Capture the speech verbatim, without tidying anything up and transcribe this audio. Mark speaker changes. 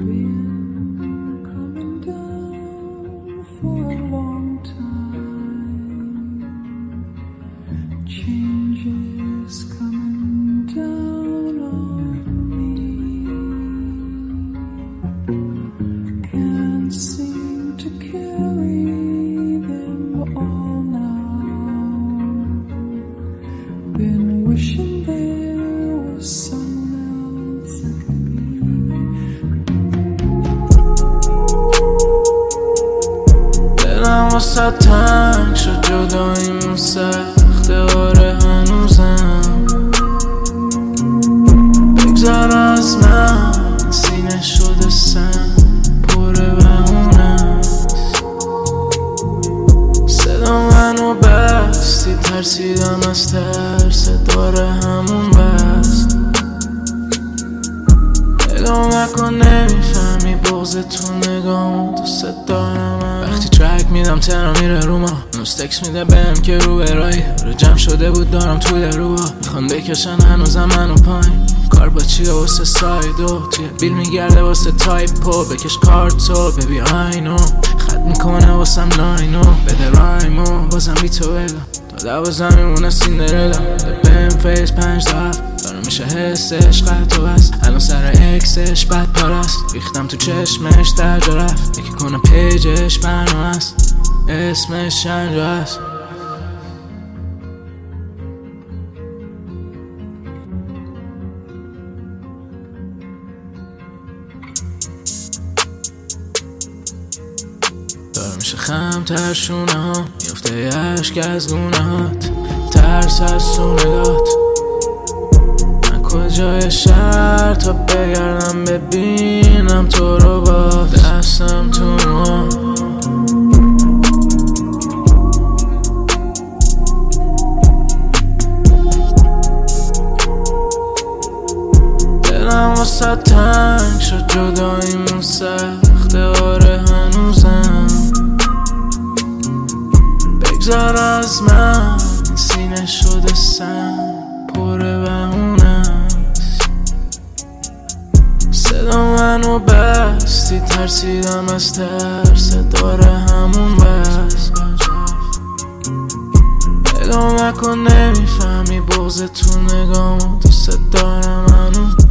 Speaker 1: been coming down for a long time. Changes coming down on me. Can't seem to carry them all now. Been wishing there was someone else I could be. دلم واسه تنگ شد جداییمون سخته، آره هنوزم. بگذر از من، سینه شده سن پر بهونه است. صدا منو بستی، ترسیدم از ترس داره همون بس. نگاه نکن نمیفهمی بغض تو نگاه دوست دارم. وقتی ترک میدم تنها میره رو ما، هنوز تکس میده بهم که رو برایی رو جمع شده بود دارم طول روها. میخوان بکشن هنوزم منو پایین، کار با چیه واسه سایدو، توی بیل میگرده واسه تایپو. بکش کارتو ببی آینو، خط میکنه واسم لاینو. بده رایمو بازم بی تو بگم، تا دوازم میمونه سیندرلا. ده بهم فیس پنج تا هفت دارم میشه حس عشق تو بس. الان سر اکسش بد پارست، ریختم تو چشمش در جا رفت. یکی کنه پیجش برنامه است، اسمش شنجا است. دارم میشه خم تر شونه ها، میفته یه عشق از گونه هات. ترس از سونگات من کجای شهر تا بگردم ببینم تو رو با دستم تو نوها. دلم واسه تنگ شد جداییمون سخته، آره هنوزم. بگذر از من، سینه شده سن پر بهونه است. صدا منو بستی، ترسیدم از ترس داره همون بس. نگاه نکن نمیفهمی بغض تو نگاه دوست دارم هنوز.